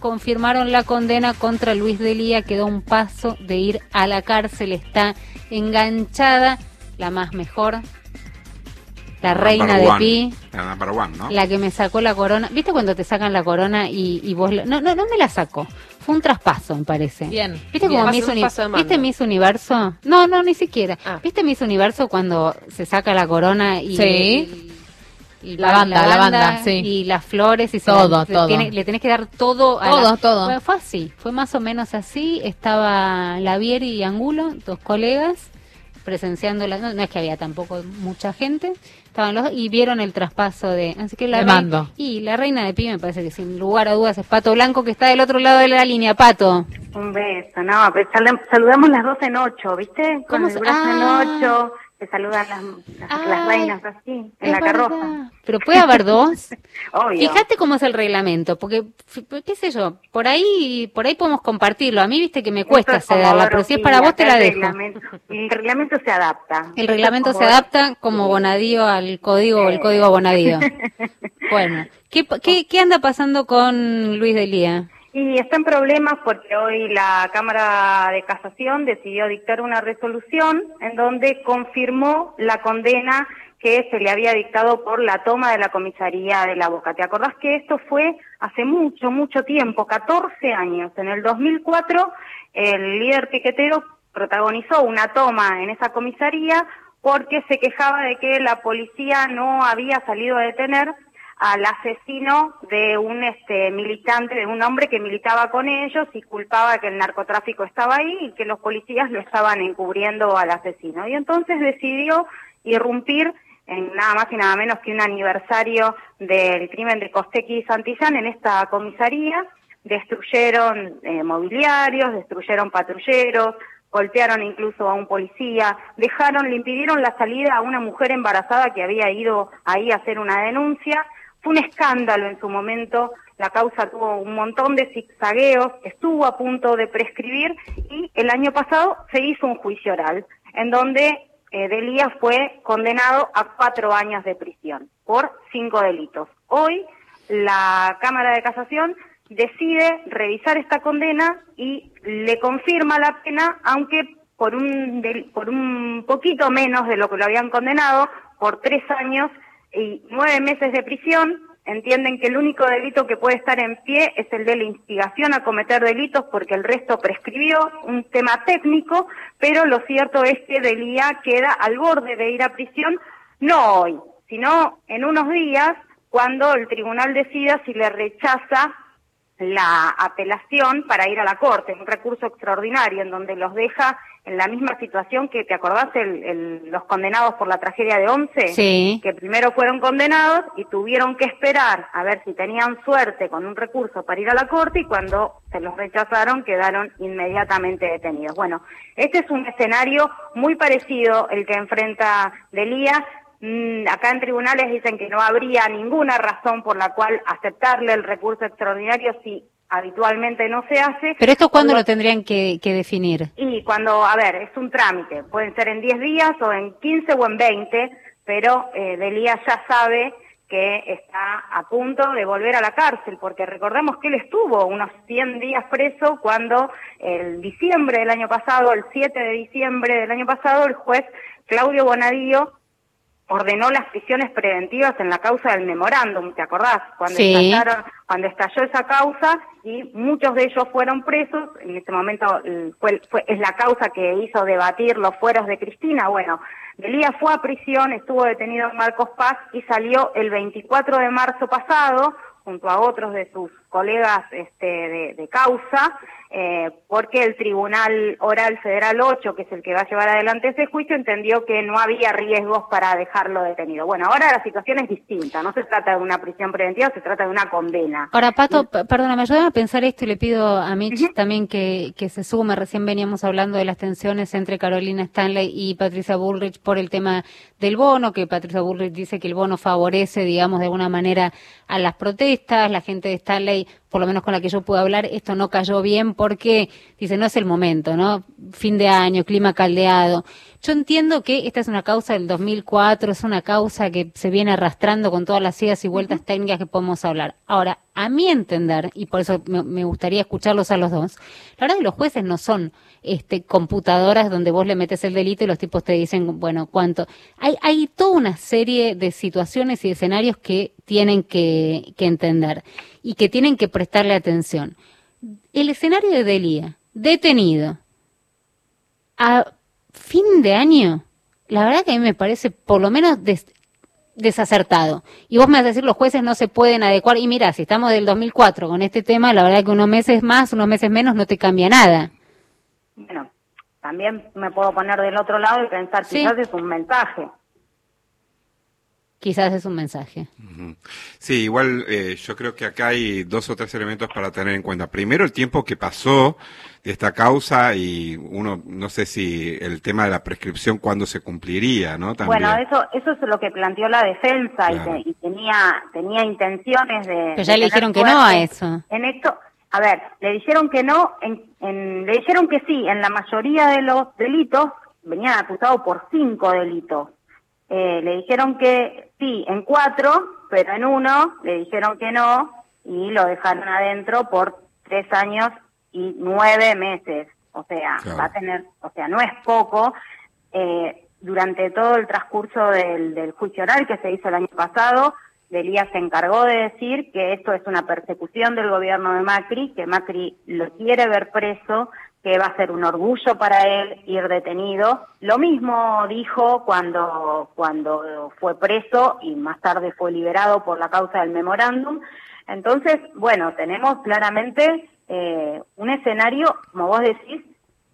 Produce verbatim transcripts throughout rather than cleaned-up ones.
confirmaron la condena contra Luis D'Elia, quedó un paso de ir a la cárcel, está enganchada, la más mejor, la reina de Pi, la number one, ¿no? La que me sacó la corona. ¿Viste cuando te sacan la corona y, y vos... La... No, no, no me la sacó. Fue un traspaso, me parece. Bien. ¿Viste bien. como Miss Universo? ¿Viste Miss Universo? No, no, ni siquiera. Ah. ¿Viste Miss Universo cuando se saca la corona y... Sí. Y, y la, banda, la banda, la banda, sí. Y las flores y todo, se, todo. Tiene, le tenés que dar todo a todo, la... todo. Bueno, fue así, fue más o menos así. Estaba Lavieri y Angulo, dos colegas, presenciando la... No, no es que había tampoco mucha gente, estaban los y vieron el traspaso de... Así que la de reina, mando. Y la reina de Pi me parece que sin lugar a dudas es Pato Blanco, que está del otro lado de la línea. Pato. Un beso, no, pues saludamos las dos en ocho, ¿viste? Con el brazo ah. en ocho, se saludan las, las, las reinas así, en la verdad. carroza. Pero puede haber dos. Obvio. Fíjate cómo es el reglamento, porque, qué sé yo, por ahí por ahí podemos compartirlo. A mí, viste, que me cuesta cederla, pero si es para vos te la dejo. Reglamento, el reglamento se adapta. El reglamento se adapta como Bonadío al código, el código Bonadío. Bueno, ¿qué, qué, ¿qué anda pasando con Luis D'Elia? Y está en problemas porque hoy la Cámara de Casación decidió dictar una resolución en donde confirmó la condena que se le había dictado por la toma de la comisaría de La Boca. ¿Te acordás que esto fue hace mucho, mucho tiempo, catorce años? En el dos mil cuatro, el líder piquetero protagonizó una toma en esa comisaría porque se quejaba de que la policía no había salido a detener al asesino de un este militante, de un hombre que militaba con ellos y culpaba que el narcotráfico estaba ahí y que los policías lo estaban encubriendo al asesino. Y entonces decidió irrumpir en nada más y nada menos que un aniversario del crimen de Costequi y Santillán en esta comisaría. Destruyeron eh, mobiliarios, destruyeron patrulleros, golpearon incluso a un policía, dejaron, le impidieron la salida a una mujer embarazada que había ido ahí a hacer una denuncia. Fue un escándalo en su momento, la causa tuvo un montón de zigzagueos, estuvo a punto de prescribir y el año pasado se hizo un juicio oral en donde eh, D'Elia fue condenado a cuatro años de prisión por cinco delitos. Hoy la Cámara de Casación decide revisar esta condena y le confirma la pena, aunque por un, de, por un poquito menos de lo que lo habían condenado, por tres años y nueve meses de prisión. Entienden que el único delito que puede estar en pie es el de la instigación a cometer delitos porque el resto prescribió, un tema técnico, pero lo cierto es que D'Elia queda al borde de ir a prisión, no hoy, sino en unos días, cuando el tribunal decida si le rechaza la apelación para ir a la corte, un recurso extraordinario en donde los deja en la misma situación que, ¿te acordás? El, el, los condenados por la tragedia de Once, sí. Que primero fueron condenados y tuvieron que esperar a ver si tenían suerte con un recurso para ir a la corte y cuando se los rechazaron quedaron inmediatamente detenidos. Bueno, este es un escenario muy parecido el que enfrenta D'Elia. Mm, acá en tribunales dicen que no habría ninguna razón por la cual aceptarle el recurso extraordinario si habitualmente no se hace. ¿Pero esto cuándo lo tendrían que, que definir? Y cuando, a ver, es un trámite, pueden ser en diez días o en quince o en veinte, pero eh, D'Elia ya sabe que está a punto de volver a la cárcel, porque recordemos que él estuvo unos cien días preso cuando el diciembre del año pasado, el siete de diciembre del año pasado, el juez Claudio Bonadío ordenó las prisiones preventivas en la causa del memorándum, ¿te acordás? Cuando, sí. estallaron, cuando estalló esa causa y muchos de ellos fueron presos, en ese momento fue, fue, es la causa que hizo debatir los fueros de Cristina. Bueno, D'Elia fue a prisión, estuvo detenido en Marcos Paz y salió el veinticuatro de marzo pasado, junto a otros de sus colegas este, de, de causa, eh, porque el Tribunal Oral Federal ocho, que es el que va a llevar adelante ese juicio, entendió que no había riesgos para dejarlo detenido. Bueno, ahora la situación es distinta, no se trata de una prisión preventiva, se trata de una condena. Ahora, Pato, ¿Y? perdóname, ayúdame a pensar esto y le pido a Mitch uh-huh. también que, que se sume. Recién veníamos hablando de las tensiones entre Carolina Stanley y Patricia Bullrich por el tema del bono, que Patricia Bullrich dice que el bono favorece, digamos, de alguna manera a las protestas. La gente de Stanley por lo menos con la que yo puedo hablar, esto no cayó bien porque, dice, no es el momento, ¿no? Fin de año, clima caldeado. Yo entiendo que esta es una causa del dos mil cuatro, es una causa que se viene arrastrando con todas las idas y vueltas uh-huh. técnicas que podemos hablar. Ahora, a mi entender, y por eso me, me gustaría escucharlos a los dos, la verdad que los jueces no son este computadoras donde vos le metes el delito y los tipos te dicen, bueno, cuánto. Hay, hay toda una serie de situaciones y escenarios que tienen que, que entender y que tienen que prestarle atención. El escenario de Delia, detenido, a fin de año, la verdad que a mí me parece por lo menos des, desacertado. Y vos me vas a decir, los jueces no se pueden adecuar. Y mira, si estamos del dos mil cuatro con este tema, la verdad que unos meses más, unos meses menos no te cambia nada. Bueno, también me puedo poner del otro lado y pensar, ¿sí? Quizás es un mensaje. Quizás es un mensaje. Uh-huh. Sí, igual eh, yo creo que acá hay dos o tres elementos para tener en cuenta. Primero, el tiempo que pasó de esta causa y uno, no sé si el tema de la prescripción, cuándo se cumpliría, ¿no? También. Bueno, eso eso es lo que planteó la defensa claro. y, te, y tenía tenía intenciones de... Pero ya de le dijeron que no a eso. En esto, a ver, le dijeron que no, en, en, le dijeron que sí, en la mayoría de los delitos venían acusados por cinco delitos. Eh, le dijeron que sí en cuatro, pero en uno le dijeron que no y lo dejaron adentro por tres años y nueve meses. O sea, claro. va a tener, o sea, no es poco. Eh, durante todo el transcurso del, del juicio oral que se hizo el año pasado, Delia se encargó de decir que esto es una persecución del gobierno de Macri, que Macri lo quiere ver preso, que va a ser un orgullo para él ir detenido. Lo mismo dijo cuando, cuando fue preso y más tarde fue liberado por la causa del memorándum. Entonces, bueno, tenemos claramente eh, un escenario, como vos decís,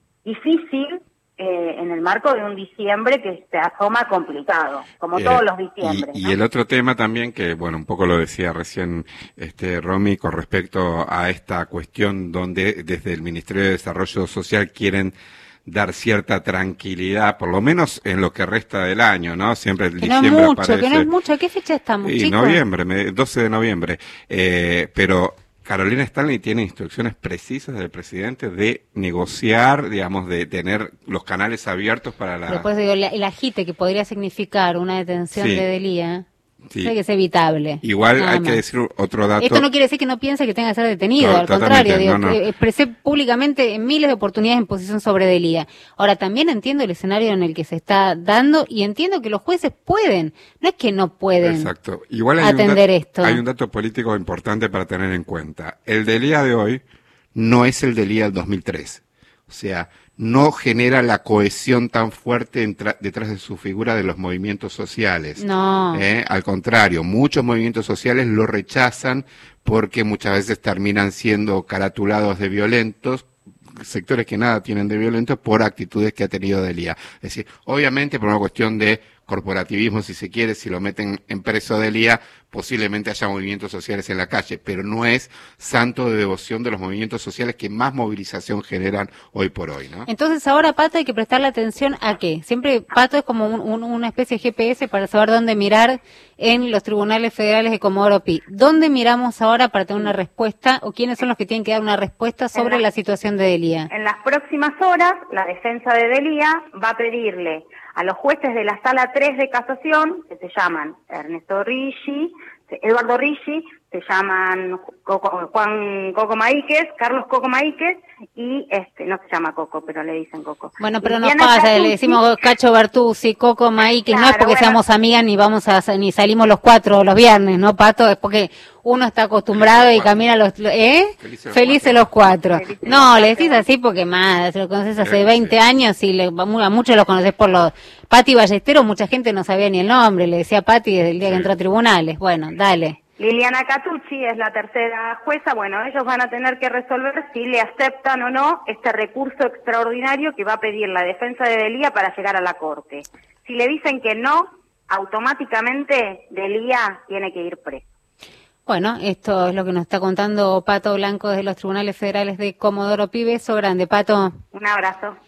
difícil eh, en el marco de un diciembre que se asoma complicado, como eh, todos los diciembres. Y, ¿no? y el otro tema también, que bueno, un poco lo decía recién este Romy, con respecto a esta cuestión donde desde el Ministerio de Desarrollo Social quieren dar cierta tranquilidad, por lo menos en lo que resta del año, ¿no? Siempre el que diciembre no es mucho, aparece... que no es mucho. ¿Qué fecha estamos, y chicos? noviembre, doce de noviembre. Eh, pero Carolina Stanley tiene instrucciones precisas del presidente de negociar, digamos, de tener los canales abiertos para la... Después digo, el agite que podría significar una detención sí. de Delia... Sí. Sé que es evitable. Igual hay más. que decir otro dato. Esto no quiere decir que no piense que tenga que ser detenido, no, al contrario, digo, no, no. Que expresé públicamente en miles de oportunidades en posición sobre Delia. Ahora, también entiendo el escenario en el que se está dando y entiendo que los jueces pueden, no es que no pueden Exacto. Igual hay atender un esto. Hay un dato político importante para tener en cuenta. El Delia de hoy no es el Delia del dos mil tres. O sea, no genera la cohesión tan fuerte entra, detrás de su figura de los movimientos sociales. No. ¿Eh? Al contrario, muchos movimientos sociales lo rechazan porque muchas veces terminan siendo caratulados de violentos, sectores que nada tienen de violentos, por actitudes que ha tenido Delia. Es decir, obviamente por una cuestión de corporativismo, si se quiere, si lo meten en preso Delia, posiblemente haya movimientos sociales en la calle, pero no es santo de devoción de los movimientos sociales que más movilización generan hoy por hoy, ¿no? Entonces ahora, Pato, hay que prestarle atención a qué. Siempre Pato es como un, un, una especie de G P S para saber dónde mirar en los tribunales federales de Comodoro Pi. ¿Dónde miramos ahora para tener una respuesta o quiénes son los que tienen que dar una respuesta sobre la, la situación de Delia? En las próximas horas, la defensa de Delia va a pedirle a los jueces de la Sala tres de Casación, que se llaman Ernesto Ricci, Eduardo Ricci, se llaman Coco, Juan Coco Maíquez, Carlos Coco Maíquez, y este, no se llama Coco, pero le dicen Coco. Bueno, pero nos pasa, Catucci, le decimos Cacho Bertuzzi, Coco Maíquez, claro, no es porque bueno, seamos amigas ni vamos a, ni salimos los cuatro los viernes, ¿no, Pato? Es porque uno está acostumbrado y camina los, ¿eh? Felices, Felices los cuatro. Felices no, los cuatro. Le decís así porque, más, lo conoces hace veinte años y le, a muchos los conoces por los... Pati Ballesteros, mucha gente no sabía ni el nombre, le decía Pati desde el día sí. que entró a tribunales. Bueno, dale. Liliana Catucci es la tercera jueza. Bueno, ellos van a tener que resolver si le aceptan o no este recurso extraordinario que va a pedir la defensa de Delia para llegar a la corte. Si le dicen que no, automáticamente Delia tiene que ir preso. Bueno, esto es lo que nos está contando Pato Blanco desde los tribunales federales de Comodoro Pi. Beso grande, Pato. Un abrazo.